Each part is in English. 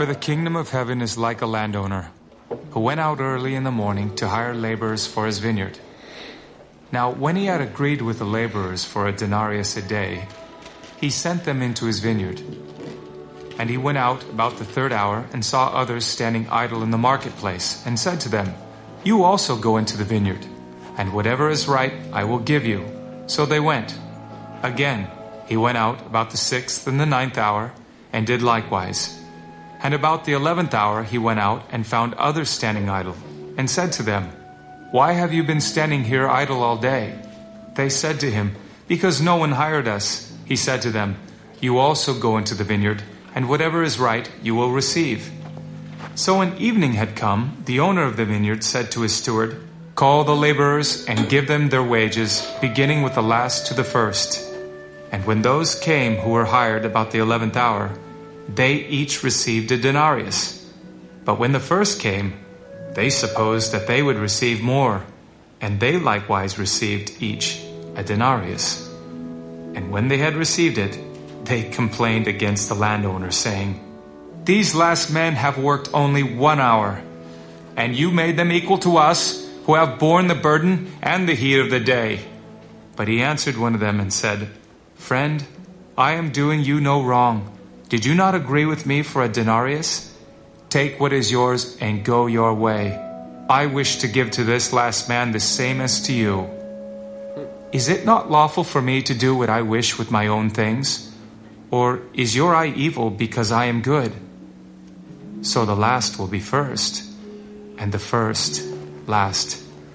For the kingdom of heaven is like a landowner who went out early in the morning to hire laborers for his vineyard. Now, when he had agreed with the laborers for a denarius a day, he sent them into his vineyard. And he went out about the third hour and saw others standing idle in the marketplace, and said to them, "You also go into the vineyard, and whatever is right I will give you." So they went. Again, he went out about the 6th and the 9th hour, and did likewise. And about the 11th hour he went out and found others standing idle, and said to them, "Why have you been standing here idle all day?" They said to him, "Because no one hired us." He said to them, "You also go into the vineyard, and whatever is right you will receive." So when evening had come, the owner of the vineyard said to his steward, "Call the laborers and give them their wages, beginning with the last to the first." And when those came who were hired about the 11th hour, they each received a denarius. But when the first came, they supposed that they would receive more, and they likewise received each a denarius. And when they had received it, they complained against the landowner, saying, "These last men have worked only 1 hour, and you made them equal to us, who have borne the burden and the heat of the day." But he answered one of them and said, "Friend, I am doing you no wrong. Did you not agree with me for a denarius? Take what is yours and go your way. I wish to give to this last man the same as to you. Is it not lawful for me to do what I wish with my own things? Or is your eye evil because I am good? So the last will be first, and the first last."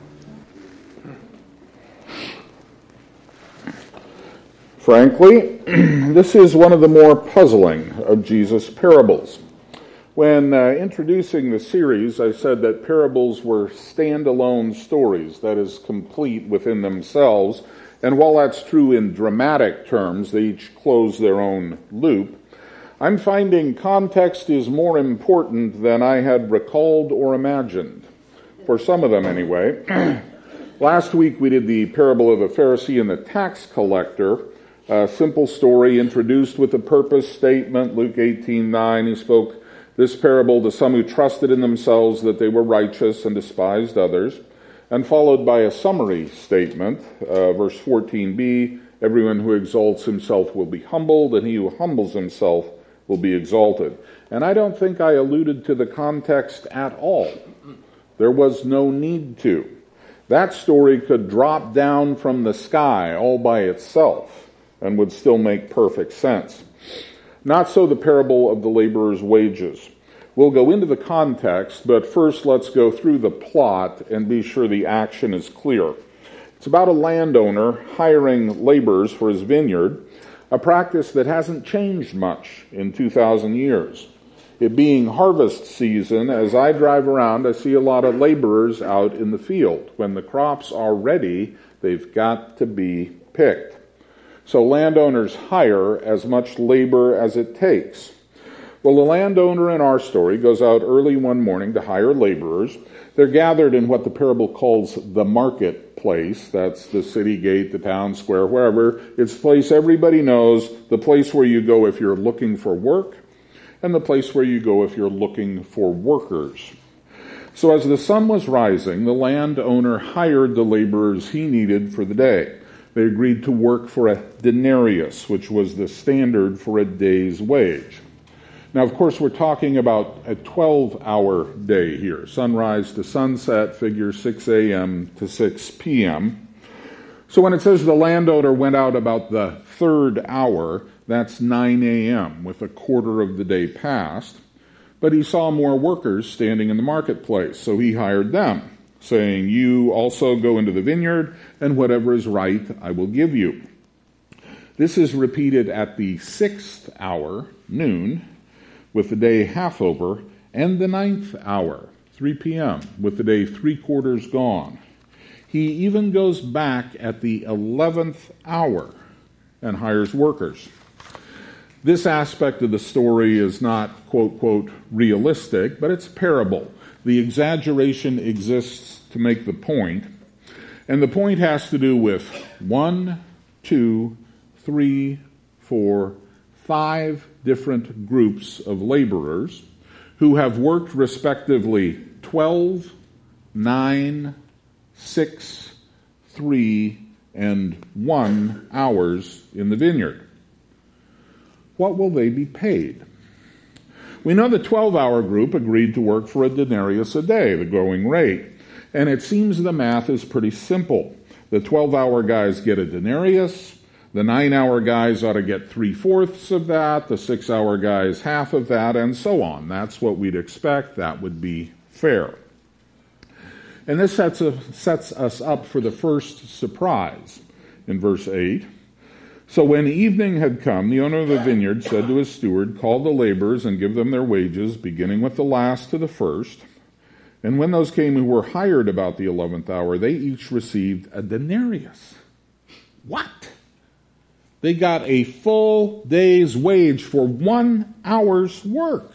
Frankly, this is one of the more puzzling of Jesus' parables. When introducing the series, I said that parables were standalone stories, that is, complete within themselves. And while that's true in dramatic terms, they each close their own loop, I'm finding context is more important than I had recalled or imagined. For some of them, anyway. Last week we did the parable of the Pharisee and the tax collector, a simple story introduced with a purpose statement. Luke 18:9, he spoke this parable to some who trusted in themselves that they were righteous and despised others, and followed by a summary statement, verse 14b, "Everyone who exalts himself will be humbled, and he who humbles himself will be exalted." And I don't think I alluded to the context at all. There was no need to. That story could drop down from the sky all by itself and would still make perfect sense. Not so the parable of the laborer's wages. We'll go into the context, but first let's go through the plot and be sure the action is clear. It's about a landowner hiring laborers for his vineyard, a practice that hasn't changed much in 2,000 years. It being harvest season, as I drive around, I see a lot of laborers out in the field. When the crops are ready, they've got to be picked. So landowners hire as much labor as it takes. Well, the landowner in our story goes out early one morning to hire laborers. They're gathered in what the parable calls the marketplace. That's the city gate, the town square, wherever. It's the place everybody knows, the place where you go if you're looking for work, and the place where you go if you're looking for workers. So as the sun was rising, the landowner hired the laborers he needed for the day. They agreed to work for a denarius, which was the standard for a day's wage. Now, of course, we're talking about a 12-hour day here. Sunrise to sunset, figure 6 a.m. to 6 p.m. So when it says the landowner went out about the third hour, that's 9 a.m., with a quarter of the day past. But he saw more workers standing in the marketplace, so he hired them, saying, "You also go into the vineyard, and whatever is right I will give you." This is repeated at the 6th hour, noon, with the day half over, and the 9th hour, 3 p.m., with the day 3/4 gone. He even goes back at the 11th hour and hires workers. This aspect of the story is not, quote, quote, realistic, but it's a parable. The exaggeration exists to make the point, and the point has to do with 1, 2, 3, 4, 5 different groups of laborers who have worked respectively 12, 9, 6, 3, and 1 hours in the vineyard. What will they be paid? We know the 12-hour group agreed to work for a denarius a day, the going rate. And it seems the math is pretty simple. The 12-hour guys get a denarius. The 9-hour guys ought to get 3/4 of that. The 6-hour guys half of that, and so on. That's what we'd expect. That would be fair. And this sets us up for the first surprise in verse 8. So when evening had come, the owner of the vineyard said to his steward, "Call the laborers and give them their wages, beginning with the last to the first." And when those came who were hired about the 11th hour, they each received a denarius. What? They got a full day's wage for 1 hour's work.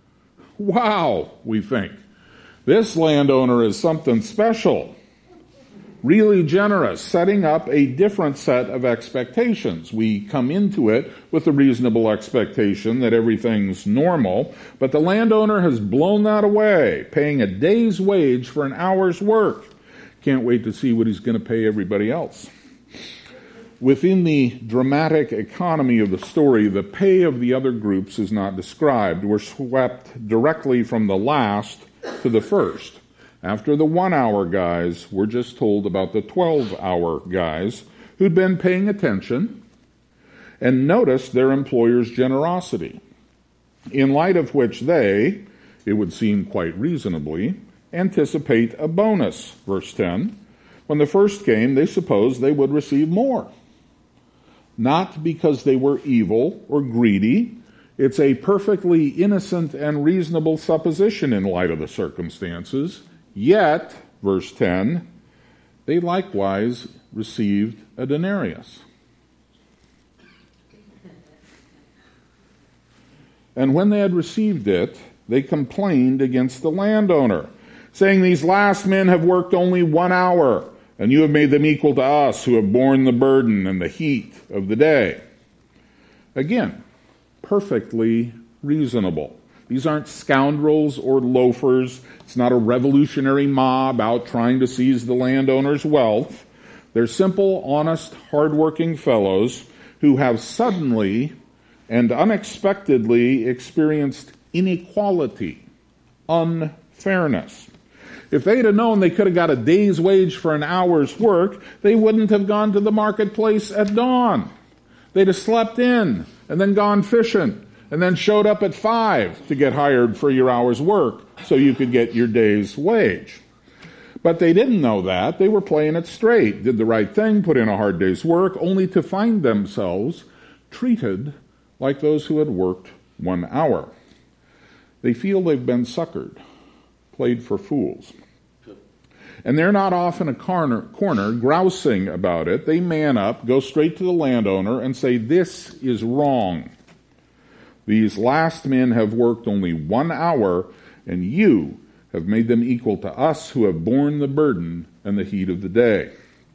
Wow, we think. This landowner is something special. Really generous, setting up a different set of expectations. We come into it with a reasonable expectation that everything's normal, but the landowner has blown that away, paying a day's wage for an hour's work. Can't wait to see what he's going to pay everybody else. Within the dramatic economy of the story, the pay of the other groups is not described. We're swept directly from the last to the first. After the 1-hour guys, we're just told about the 12-hour guys who'd been paying attention and noticed their employer's generosity, in light of which they, it would seem quite reasonably, anticipate a bonus. Verse 10, when the first came, they supposed they would receive more. Not because they were evil or greedy. It's a perfectly innocent and reasonable supposition in light of the circumstances. Yet, verse 10, they likewise received a denarius. And when they had received it, they complained against the landowner, saying, "These last men have worked only 1 hour, and you have made them equal to us who have borne the burden and the heat of the day." Again, perfectly reasonable. These aren't scoundrels or loafers. It's not a revolutionary mob out trying to seize the landowner's wealth. They're simple, honest, hardworking fellows who have suddenly and unexpectedly experienced inequality, unfairness. If they'd have known they could have got a day's wage for an hour's work, they wouldn't have gone to the marketplace at dawn. They'd have slept in and then gone fishing and then showed up at 5 to get hired for your hour's work so you could get your day's wage. But they didn't know that. They were playing it straight, did the right thing, put in a hard day's work, only to find themselves treated like those who had worked 1 hour. They feel they've been suckered, played for fools. And they're not off in a corner grousing about it. They man up, go straight to the landowner and say, "This is wrong. These last men have worked only 1 hour, and you have made them equal to us who have borne the burden and the heat of the day."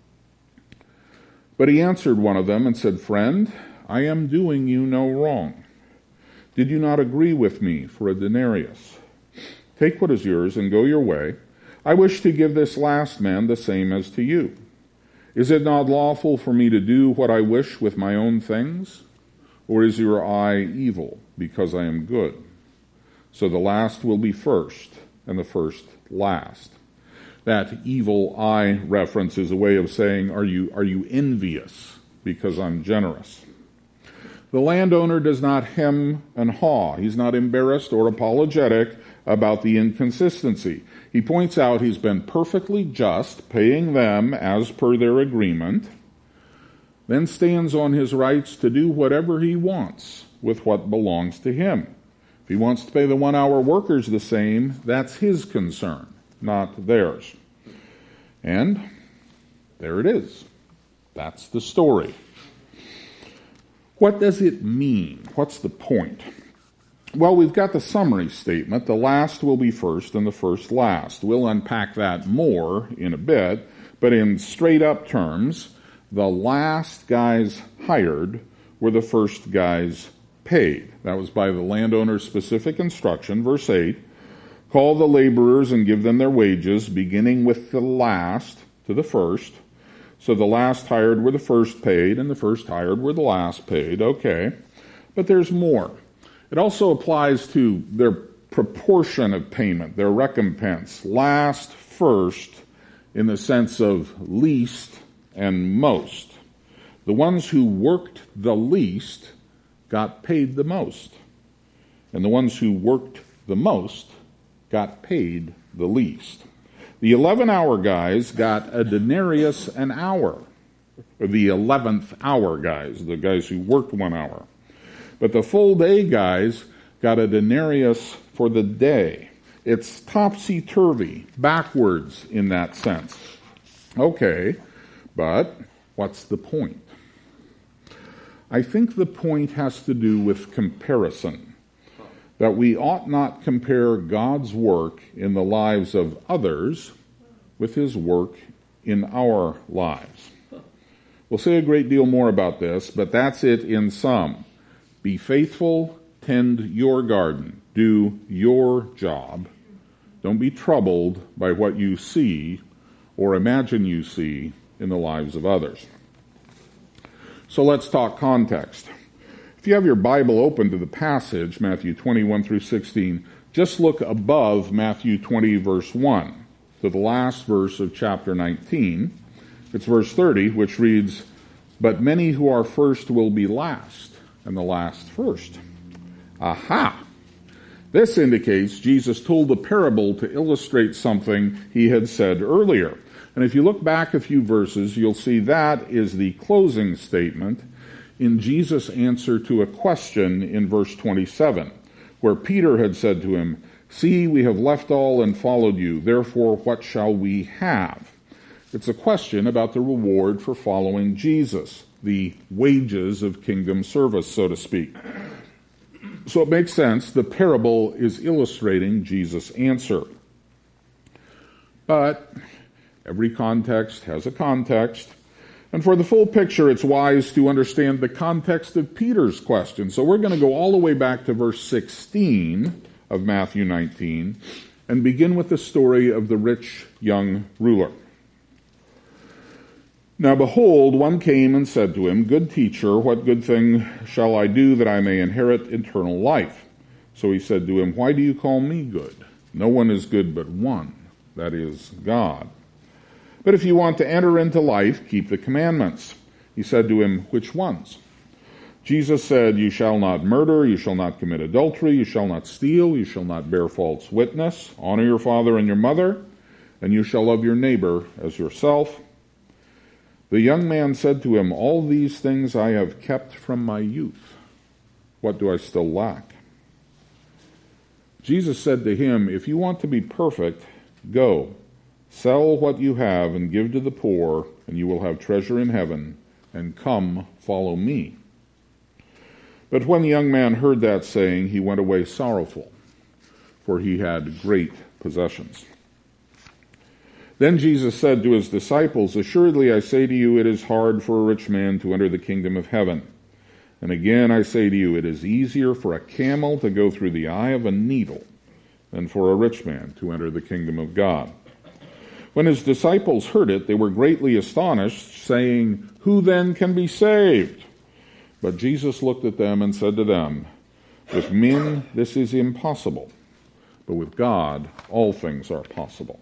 But he answered one of them and said, "Friend, I am doing you no wrong. Did you not agree with me for a denarius? Take what is yours and go your way. I wish to give this last man the same as to you. Is it not lawful for me to do what I wish with my own things? Or is your eye evil because I am good? So the last will be first, and the first last." That evil eye reference is a way of saying, are you envious because I'm generous? The landowner does not hem and haw. He's not embarrassed or apologetic about the inconsistency. He points out he's been perfectly just, paying them as per their agreement, then stands on his rights to do whatever he wants with what belongs to him. If he wants to pay the 1-hour workers the same, that's his concern, not theirs. And there it is. That's the story. What does it mean? What's the point? Well, we've got the summary statement. The last will be first and the first last. We'll unpack that more in a bit, but in straight up terms, the last guys hired were the first guys paid. That was by the landowner's specific instruction, verse 8. Call the laborers and give them their wages, beginning with the last to the first. So the last hired were the first paid, and the first hired were the last paid. Okay. But there's more. It also applies to their proportion of payment, their recompense. Last, first, in the sense of least and most. The ones who worked the least got paid the most. And the ones who worked the most got paid the least. The 11-hour guys got a denarius an hour. Or the 11th hour guys, the guys who worked 1 hour. But the full day guys got a denarius for the day. It's topsy-turvy, backwards in that sense. Okay, but what's the point? I think the point has to do with comparison. That we ought not compare God's work in the lives of others with his work in our lives. We'll say a great deal more about this, but that's it in sum. Be faithful, tend your garden, do your job. Don't be troubled by what you see or imagine you see in the lives of others. So let's talk context. If you have your Bible open to the passage, Matthew 21 through 16, just look above Matthew 20, verse 1, to the last verse of chapter 19. It's verse 30, which reads, "But many who are first will be last, and the last first." Aha! This indicates Jesus told the parable to illustrate something he had said earlier. And if you look back a few verses, you'll see that is the closing statement in Jesus' answer to a question in verse 27, where Peter had said to him, "See, we have left all and followed you. Therefore, what shall we have?" It's a question about the reward for following Jesus, the wages of kingdom service, so to speak. So it makes sense. The parable is illustrating Jesus' answer. But every context has a context. And for the full picture, it's wise to understand the context of Peter's question. So we're going to go all the way back to verse 16 of Matthew 19 and begin with the story of the rich young ruler. "Now behold, one came and said to him, 'Good teacher, what good thing shall I do that I may inherit eternal life?' So he said to him, 'Why do you call me good? No one is good but one, that is, God. But if you want to enter into life, keep the commandments.' He said to him, 'Which ones?' Jesus said, 'You shall not murder, you shall not commit adultery, you shall not steal, you shall not bear false witness, honor your father and your mother, and you shall love your neighbor as yourself.' The young man said to him, 'All these things I have kept from my youth. What do I still lack?' Jesus said to him, 'If you want to be perfect, go, sell what you have and give to the poor, and you will have treasure in heaven, and come, follow me.' But when the young man heard that saying, he went away sorrowful, for he had great possessions. Then Jesus said to his disciples, 'Assuredly I say to you, it is hard for a rich man to enter the kingdom of heaven. And again I say to you, it is easier for a camel to go through the eye of a needle than for a rich man to enter the kingdom of God.' When his disciples heard it, they were greatly astonished, saying, 'Who then can be saved?' But Jesus looked at them and said to them, 'With men this is impossible, but with God all things are possible.'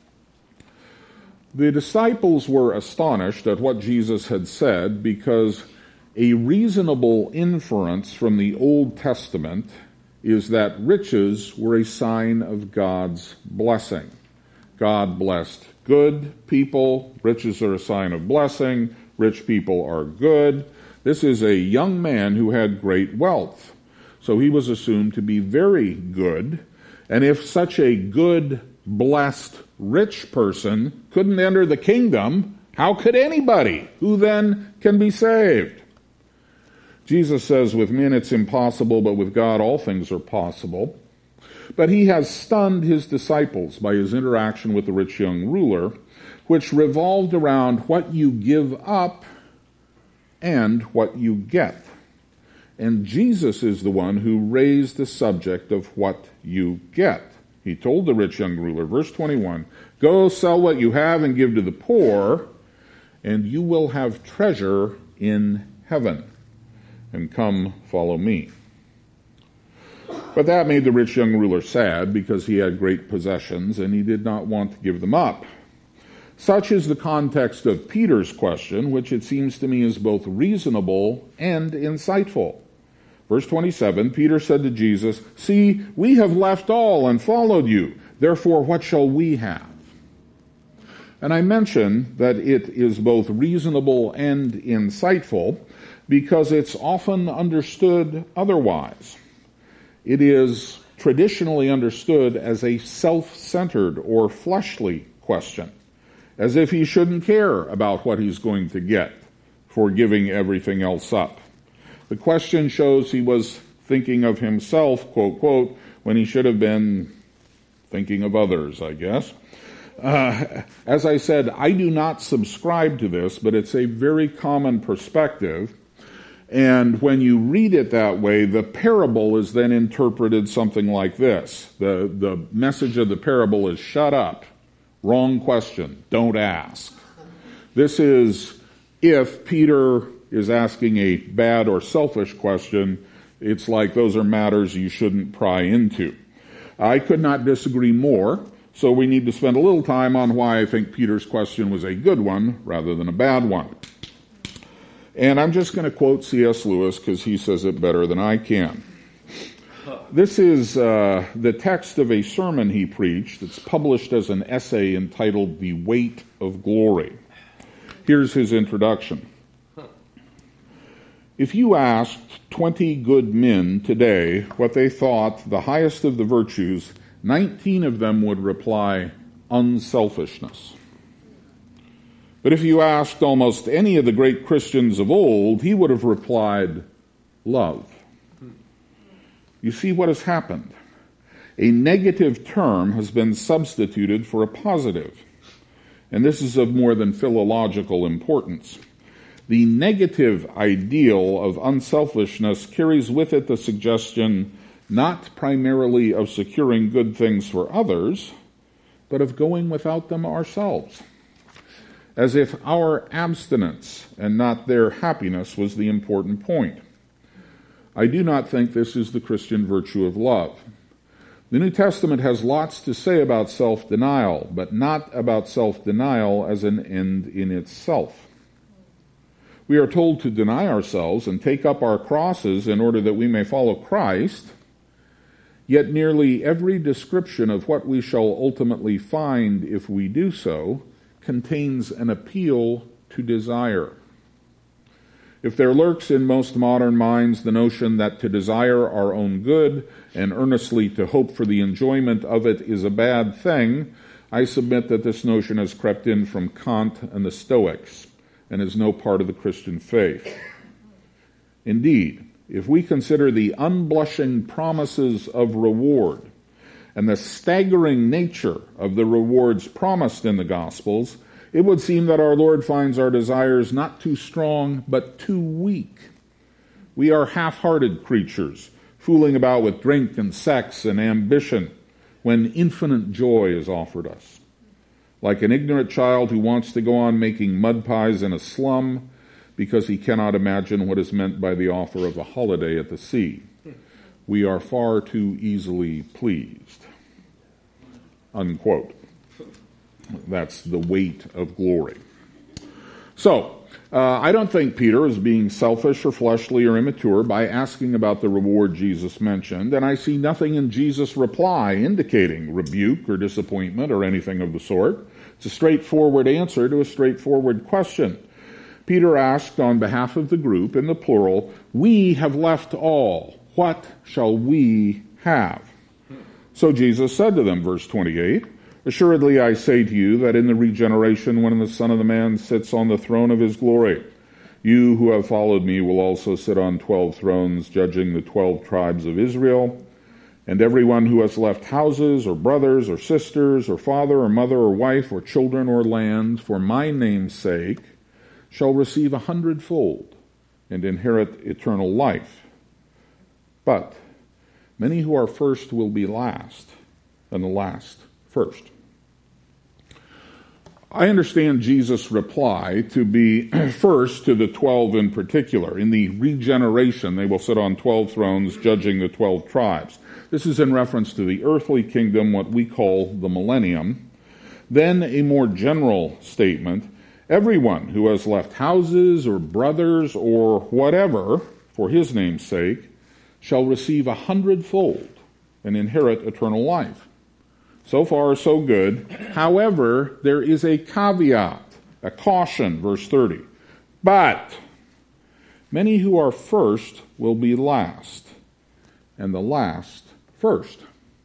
The disciples were astonished at what Jesus had said because a reasonable inference from the Old Testament is that riches were a sign of God's blessing. God blessed good people. Riches are a sign of blessing. Rich people are good. This is a young man who had great wealth. So he was assumed to be very good. And if such a good, blessed, rich person couldn't enter the kingdom, how could anybody? Who then can be saved? Jesus says, with men it's impossible, but with God all things are possible. But he has stunned his disciples by his interaction with the rich young ruler, which revolved around what you give up and what you get. And Jesus is the one who raised the subject of what you get. He told the rich young ruler, verse 21, "Go sell what you have and give to the poor, and you will have treasure in heaven. And come, follow me." But that made the rich young ruler sad because he had great possessions and he did not want to give them up. Such is the context of Peter's question, which it seems to me is both reasonable and insightful. Verse 27, Peter said to Jesus, "See, we have left all and followed you. Therefore, what shall we have?" And I mention that it is both reasonable and insightful because it's often understood otherwise. It is traditionally understood as a self-centered or fleshly question, as if he shouldn't care about what he's going to get for giving everything else up. The question shows he was thinking of himself, quote, quote, when he should have been thinking of others, I guess. As I said, I do not subscribe to this, but it's a very common perspective. And when you read it that way, the parable is then interpreted something like this. The message of the parable is, shut up, wrong question, don't ask. This is if Peter is asking a bad or selfish question, it's like those are matters you shouldn't pry into. I could not disagree more, so we need to spend a little time on why I think Peter's question was a good one rather than a bad one. And I'm just going to quote C.S. Lewis because he says it better than I can. This is the text of a sermon he preached. It's published as an essay entitled "The Weight of Glory." Here's his introduction. If you asked 20 good men today what they thought the highest of the virtues, 19 of them would reply, unselfishness. But if you asked almost any of the great Christians of old, he would have replied, love. You see what has happened? A negative term has been substituted for a positive. And this is of more than philological importance. The negative ideal of unselfishness carries with it the suggestion not primarily of securing good things for others, but of going without them ourselves, as if our abstinence and not their happiness was the important point. I do not think this is the Christian virtue of love. The New Testament has lots to say about self-denial, but not about self-denial as an end in itself. We are told to deny ourselves and take up our crosses in order that we may follow Christ, yet nearly every description of what we shall ultimately find if we do so contains an appeal to desire. If there lurks in most modern minds the notion that to desire our own good and earnestly to hope for the enjoyment of it is a bad thing, I submit that this notion has crept in from Kant and the Stoics and is no part of the Christian faith. Indeed, if we consider the unblushing promises of reward and the staggering nature of the rewards promised in the Gospels, it would seem that our Lord finds our desires not too strong, but too weak. We are half-hearted creatures, fooling about with drink and sex and ambition when infinite joy is offered us. Like an ignorant child who wants to go on making mud pies in a slum because he cannot imagine what is meant by the offer of a holiday at the sea. We are far too easily pleased. Unquote. That's the weight of glory. So, I don't think Peter is being selfish or fleshly or immature by asking about the reward Jesus mentioned, and I see nothing in Jesus' reply indicating rebuke or disappointment or anything of the sort. It's a straightforward answer to a straightforward question. Peter asked on behalf of the group, in the plural, "We have left all. What shall we have?" So Jesus said to them, verse 28, "Assuredly I say to you that in the regeneration when the Son of the Man sits on the throne of his glory, you who have followed me will also sit on 12 thrones, judging the 12 tribes of Israel. And everyone who has left houses or brothers or sisters or father or mother or wife or children or land for my name's sake shall receive 100-fold and inherit eternal life. But many who are first will be last, and the last first. I understand Jesus' reply to be first to the 12 in particular. In the regeneration, they will sit on 12 thrones, judging the 12 tribes. This is in reference to the earthly kingdom, what we call the millennium. Then a more general statement, everyone who has left houses or brothers or whatever for his name's sake shall receive 100-fold and inherit eternal life. So far, so good. However, there is a caveat, a caution, verse 30. But many who are first will be last, and the last first.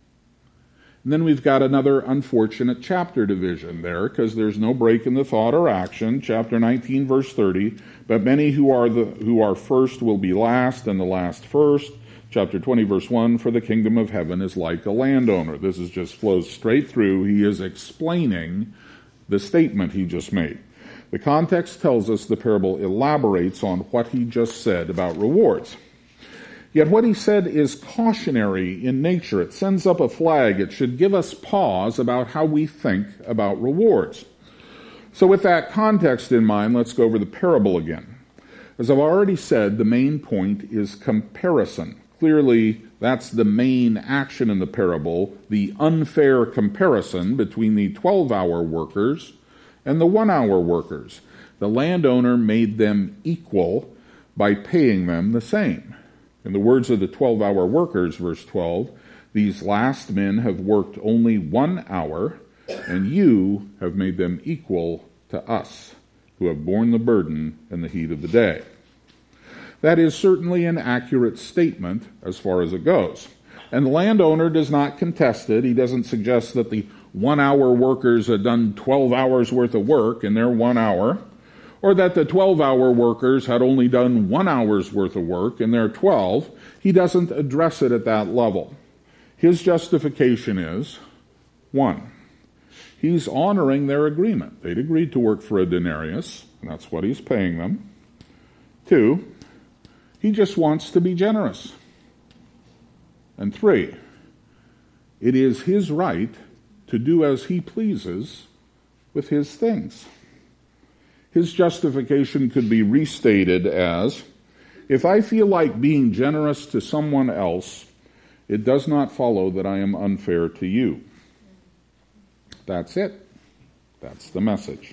And then we've got another unfortunate chapter division there, because there's no break in the thought or action. Chapter 19, verse 30. But many who are first will be last, and the last first. Chapter 20, verse 1, for the kingdom of heaven is like a landowner. This is just flows straight through. He is explaining the statement he just made. The context tells us the parable elaborates on what he just said about rewards. Yet what he said is cautionary in nature. It sends up a flag. It should give us pause about how we think about rewards. So with that context in mind, let's go over the parable again. As I've already said, the main point is comparison. Clearly, that's the main action in the parable, the unfair comparison between the 12-hour workers and the 1-hour workers. The landowner made them equal by paying them the same. In the words of the 12-hour workers, verse 12, these last men have worked only 1 hour, and you have made them equal to us, who have borne the burden and the heat of the day. That is certainly an accurate statement as far as it goes. And the landowner does not contest it. He doesn't suggest that the 1-hour workers have done 12 hours worth of work in their 1 hour, or that the 12-hour workers had only done 1 hour's worth of work in their 12. He doesn't address it at that level. His justification is, 1, he's honoring their agreement. They'd agreed to work for a denarius, and that's what he's paying them. 2, he just wants to be generous. And 3, it is his right to do as he pleases with his things. His justification could be restated as, if I feel like being generous to someone else, it does not follow that I am unfair to you. That's it. That's the message.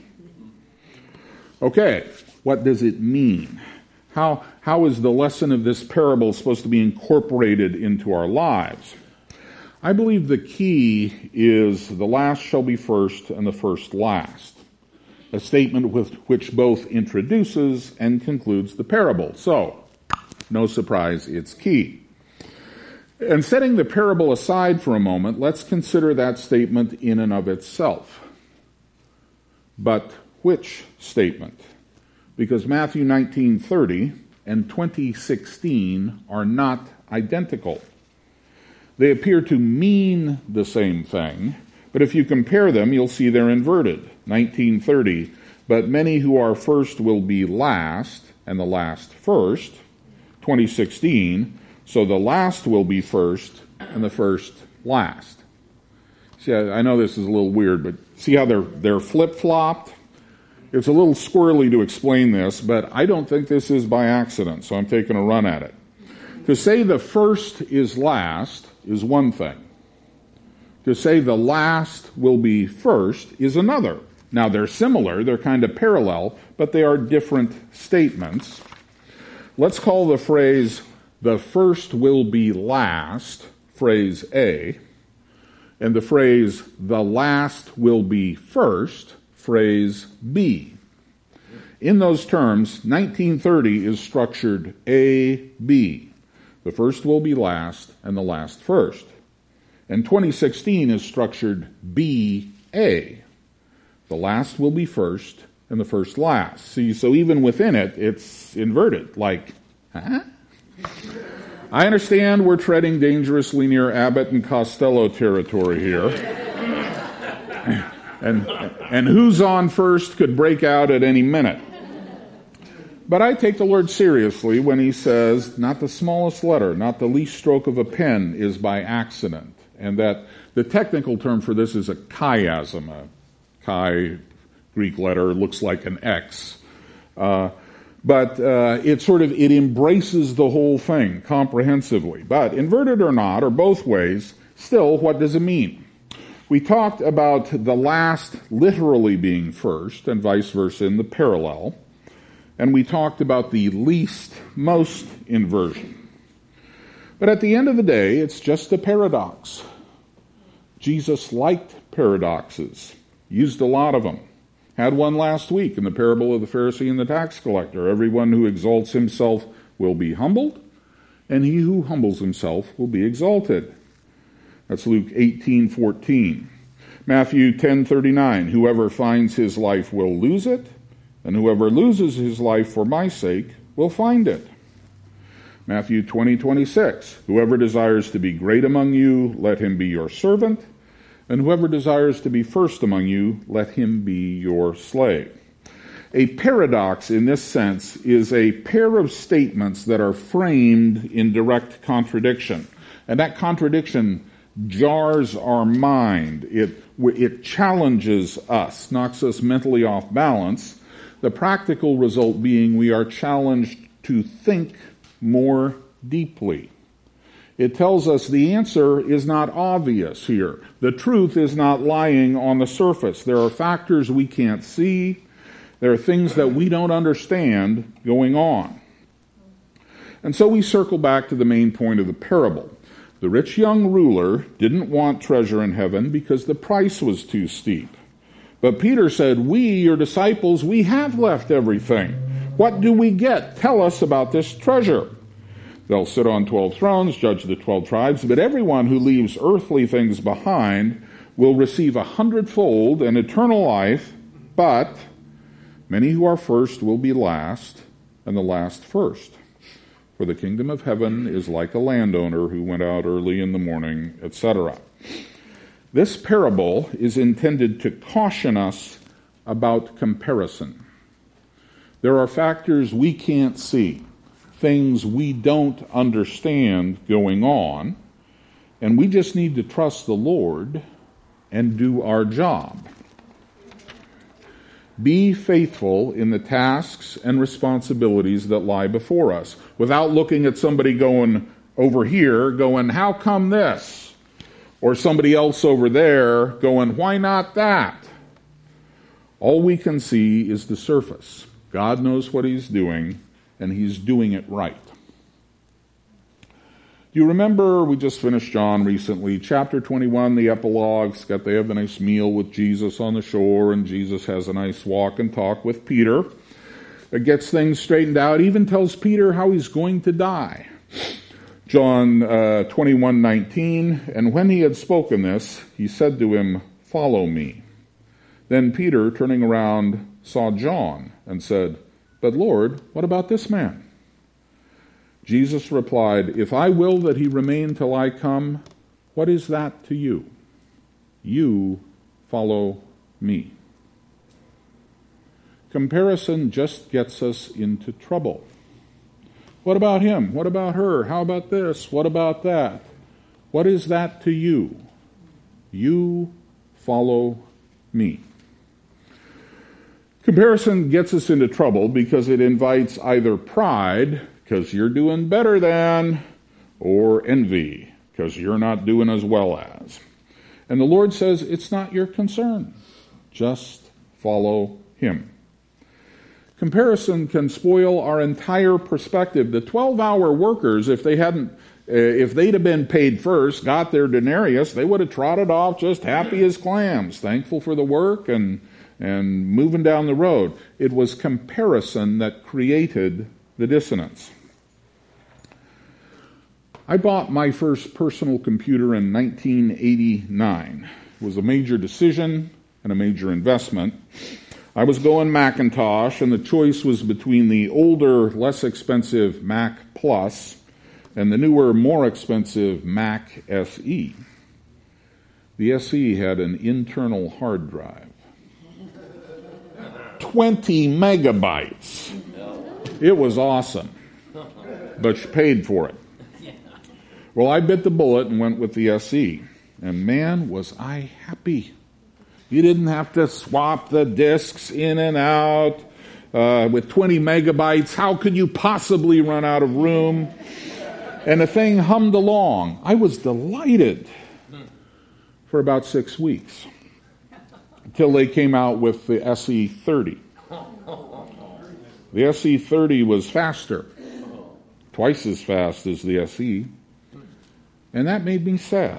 Okay, what does it mean? How is the lesson of this parable supposed to be incorporated into our lives? I believe the key is the last shall be first and the first last. A statement with which both introduces and concludes the parable. So, no surprise, it's key. And setting the parable aside for a moment, let's consider that statement in and of itself. But which statement? Because Matthew 19:30 and 20:16 are not identical. They appear to mean the same thing, but if you compare them, you'll see they're inverted. 19:30, but many who are first will be last, and the last first. 20:16, so the last will be first, and the first last. See, I know this is a little weird, but see how they're flip-flopped? It's a little squirrely to explain this, but I don't think this is by accident, so I'm taking a run at it. To say the first is last is one thing. To say the last will be first is another. Now, they're similar, they're kind of parallel, but they are different statements. Let's call the phrase, the first will be last, phrase A, and the phrase, the last will be first, phrase B. In those terms, 1930 is structured A, B. The first will be last, and the last first. And 2016 is structured B, A. The last will be first, and the first last. See, so even within it, it's inverted. Like, huh? I understand we're treading dangerously near Abbott and Costello territory here. And who's on first could break out at any minute. But I take the Lord seriously when he says, not the smallest letter, not the least stroke of a pen is by accident, and that The technical term for this is a chiasm. A chi, Greek letter, looks like an X. But it embraces the whole thing comprehensively. But inverted or not, or both ways, still, what does it mean? We talked about the last literally being first, and vice versa in the parallel. And we talked about the least, most inversion. But at the end of the day, it's just a paradox. Jesus liked paradoxes, used a lot of them. Had one last week in the parable of the Pharisee and the tax collector. Everyone who exalts himself will be humbled, and he who humbles himself will be exalted. That's Luke 18:14. Matthew 10:39. Whoever finds his life will lose it, and whoever loses his life for my sake will find it. Matthew 20:26. Whoever desires to be great among you, let him be your servant, and whoever desires to be first among you, let him be your slave. A paradox, in this sense, is a pair of statements that are framed in direct contradiction. And that contradiction jars our mind. It challenges us, knocks us mentally off balance. The practical result being we are challenged to think more deeply. It tells us the answer is not obvious here. The truth is not lying on the surface. There are factors we can't see. There are things that we don't understand going on. And so we circle back to the main point of the parable. The rich young ruler didn't want treasure in heaven because the price was too steep. But Peter said, we, your disciples, we have left everything. What do we get? Tell us about this treasure. They'll sit on 12 thrones, judge the 12 tribes, but everyone who leaves earthly things behind will receive 100-fold and eternal life, but many who are first will be last, and the last first. For the kingdom of heaven is like a landowner who went out early in the morning, etc. This parable is intended to caution us about comparison. There are factors we can't see, things we don't understand going on, and we just need to trust the Lord and do our job. Be faithful in the tasks and responsibilities that lie before us, without looking at somebody going over here, going, how come this? Or somebody else over there going, why not that? All we can see is the surface. God knows what he's doing, and he's doing it right. Do you remember, we just finished John recently, chapter 21, the epilogues, they have a nice meal with Jesus on the shore, and Jesus has a nice walk and talk with Peter. It gets things straightened out, even tells Peter how he's going to die. John 21:19, and when he had spoken this, he said to him, follow me. Then Peter, turning around, saw John and said, but Lord, what about this man? Jesus replied, if I will that he remain till I come, what is that to you? You follow me. Comparison just gets us into trouble. What about him? What about her? How about this? What about that? What is that to you? You follow me. Comparison gets us into trouble because it invites either pride, because you're doing better than, or envy, because you're not doing as well as. And the Lord says, it's not your concern. Just follow him. Comparison can spoil our entire perspective. The 12-hour workers, if they'd have been paid first, got their denarius, they would have trotted off just happy as clams, thankful for the work and moving down the road. It was comparison that created the dissonance. I bought my first personal computer in 1989. It was a major decision and a major investment. I was going Macintosh, and the choice was between the older, less expensive Mac Plus and the newer, more expensive Mac SE. The SE had an internal hard drive. 20 megabytes. It was awesome, but you paid for it. Well, I bit the bullet and went with the SE. and man, was I happy. You didn't have to swap the discs in and out with 20 megabytes. How could you possibly run out of room? And the thing hummed along. I was delighted for about 6 weeks until they came out with the SE30. The SE30 was faster, twice as fast as the SE, and that made me sad.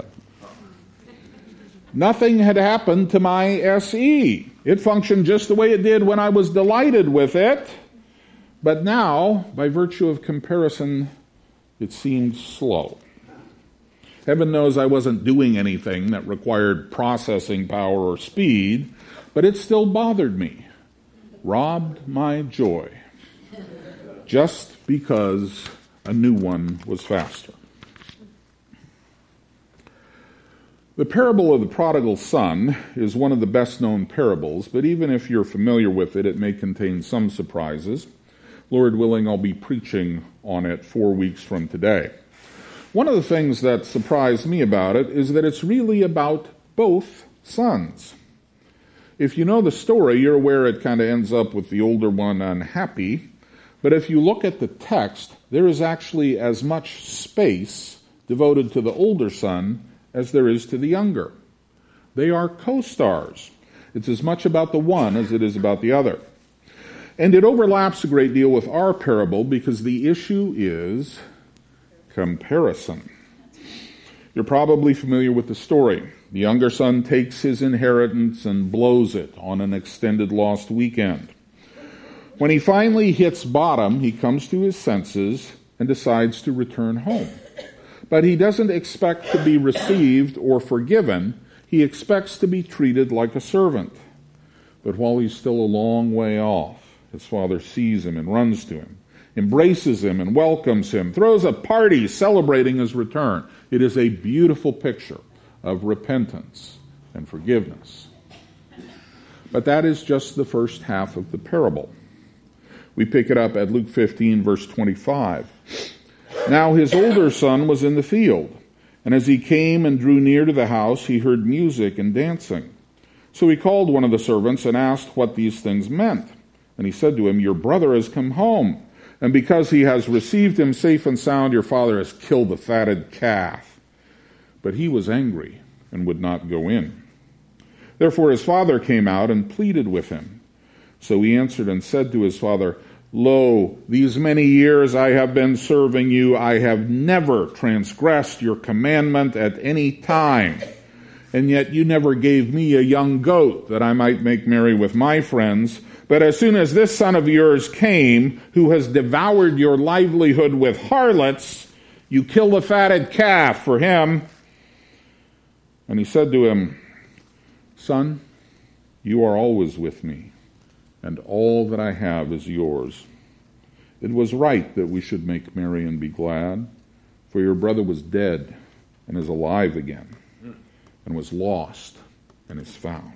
Nothing had happened to my SE. It functioned just the way it did when I was delighted with it, but now, by virtue of comparison, it seemed slow. Heaven knows I wasn't doing anything that required processing power or speed, but it still bothered me, robbed my joy, just because a new one was faster. The parable of the prodigal son is one of the best-known parables, but even if you're familiar with it, it may contain some surprises. Lord willing, I'll be preaching on it 4 weeks from today. One of the things that surprised me about it is that it's really about both sons. If you know the story, you're aware it kind of ends up with the older one unhappy, but if you look at the text, there is actually as much space devoted to the older son as there is to the younger. They are co-stars. It's as much about the one as it is about the other. And it overlaps a great deal with our parable because the issue is comparison. You're probably familiar with the story. The younger son takes his inheritance and blows it on an extended lost weekend. When he finally hits bottom, he comes to his senses and decides to return home. But he doesn't expect to be received or forgiven. He expects to be treated like a servant. But while he's still a long way off, his father sees him and runs to him, embraces him and welcomes him, throws a party celebrating his return. It is a beautiful picture of repentance and forgiveness. But that is just the first half of the parable. We pick it up at Luke 15, verse 25. Now his older son was in the field, and as he came and drew near to the house, he heard music and dancing. So he called one of the servants and asked what these things meant. And he said to him, "Your brother has come home, and because he has received him safe and sound, your father has killed the fatted calf." But he was angry and would not go in. Therefore his father came out and pleaded with him. So he answered and said to his father, "Lo, these many years I have been serving you. I have never transgressed your commandment at any time. And yet you never gave me a young goat that I might make merry with my friends. But as soon as this son of yours came, who has devoured your livelihood with harlots, you killed the fatted calf for him." And he said to him, "Son, you are always with me, and all that I have is yours. It was right that we should make merry and be glad, for your brother was dead and is alive again, and was lost and is found."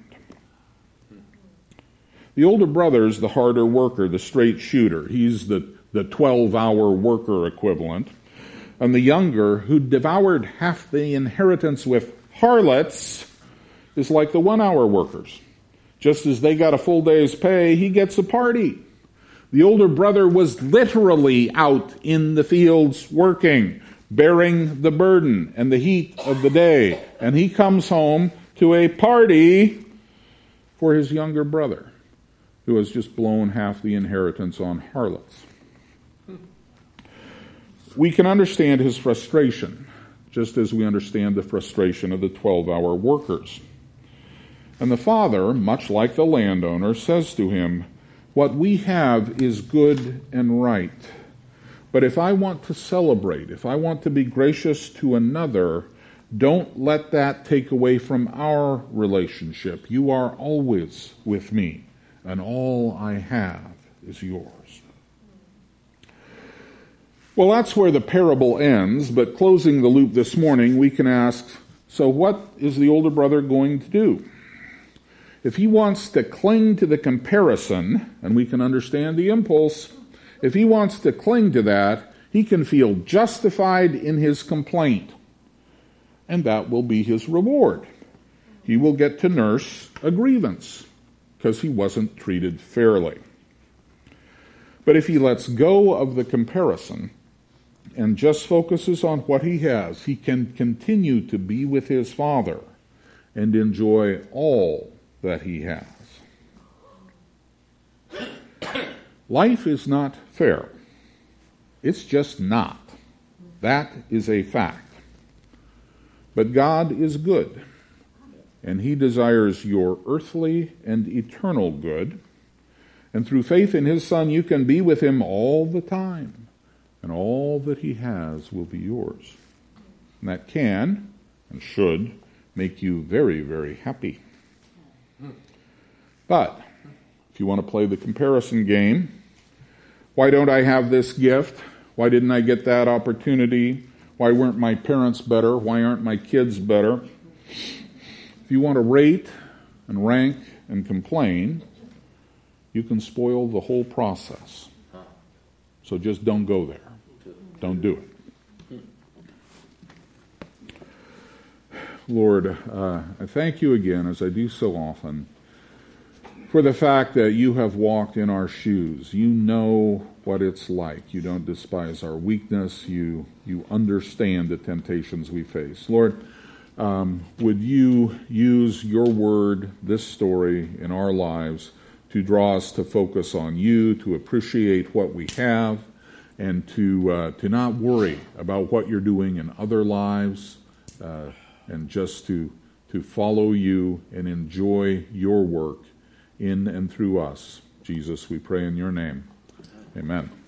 The older brother is the harder worker, the straight shooter. He's the 12-hour worker equivalent. And the younger, who devoured half the inheritance with harlots, is like the 1-hour workers. Just as they got a full day's pay, he gets a party. The older brother was literally out in the fields working, bearing the burden and the heat of the day. And he comes home to a party for his younger brother, who has just blown half the inheritance on harlots. We can understand his frustration, just as we understand the frustration of the 12-hour workers. And the father, much like the landowner, says to him, "What we have is good and right. But if I want to celebrate, if I want to be gracious to another, don't let that take away from our relationship. You are always with me, and all I have is yours." Well, that's where the parable ends, but closing the loop this morning, we can ask, so what is the older brother going to do? If he wants to cling to the comparison, and we can understand the impulse, if he wants to cling to that, he can feel justified in his complaint. and that will be his reward. He will get to nurse a grievance because he wasn't treated fairly. But if he lets go of the comparison and just focuses on what he has, he can continue to be with his Father and enjoy all that he has. Life is not fair. It's just not. That is a fact. But God is good, and he desires your earthly and eternal good. And through faith in his Son, you can be with him all the time, and all that he has will be yours. And that can and should make you very, very happy. But if you want to play the comparison game, why don't I have this gift? Why didn't I get that opportunity? Why weren't my parents better? Why aren't my kids better? If you want to rate and rank and complain, you can spoil the whole process. So just don't go there. Don't do it. Lord, I thank you again, as I do so often, for the fact that you have walked in our shoes. You know what it's like. You don't despise our weakness. You understand the temptations we face. Lord, would you use your word, this story, in our lives to draw us to focus on you, to appreciate what we have, and to not worry about what you're doing in other lives, and just to follow you and enjoy your work in and through us. Jesus, we pray in your name. Amen.